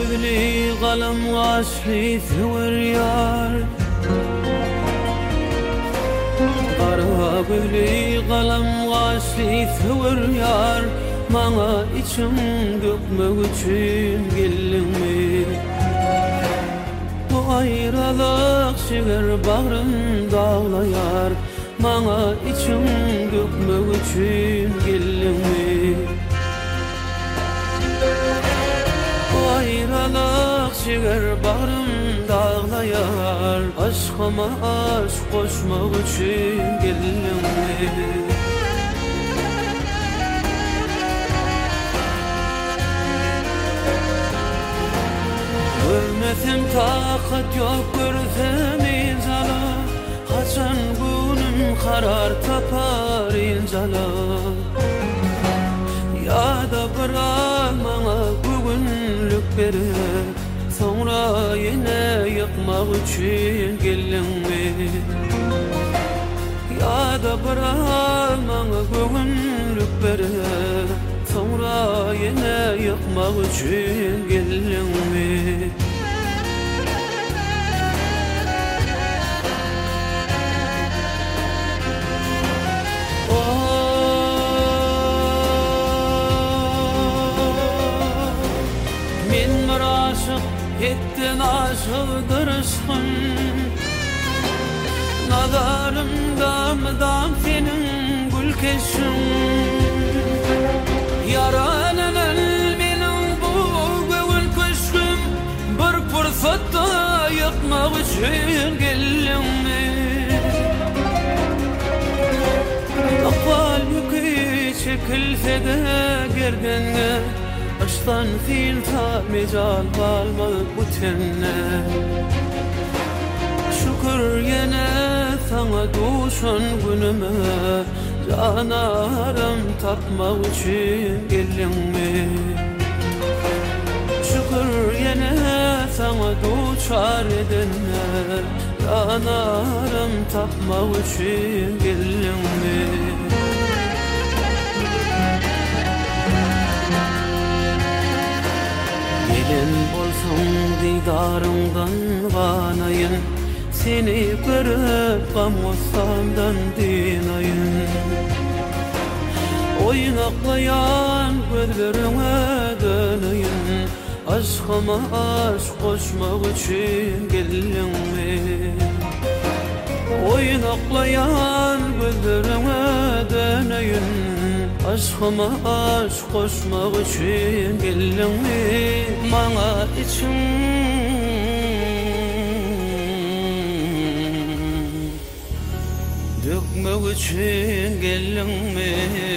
gözli kalem başlı sever Kara gözli kalem başlı sever Mana içim dökmek için gelinmi Bu ayrılık şeker bağrım dağlayar Mana içim dökmek için gelinmi Bu ayrılık şeker bağrım dağlayar Aşkıma aşk koşmak için gelinmi Görmesem takat yok görsem incala Haçan günüm karar tapar incala Ya da bırak bana bugünlük beri Sonra yine yıkmak için gelinmi Ya da bırak bana bugünlük beri Sonra yine yıkmak için gelinmi Min bir aşık ettin aşıktır aşkın Nazarımda mıdam senin gül keşin Yaralanın benim bu gönül köşküm Bir fırsatta yıkmak için gelinmi Akval yükü çekilse de gerdene Aşktan fil mecal kalmadı bu tenne Şükür yine sana duşan günüme Canarım tapmak için gelinmi Şükür yine sana duşar edenler Canarım tapmak için gelinmi Gelin bolsun didarından kanayın Seni görüp gamosandan dinayın Oynaklayan gözlerine döneyim Aşkıma aşk koşmak için gelinmi Oynaklayan gözlerine döneyim Aşkıma aşk koşmak için gelinmi Bana için dökmek için gelinmi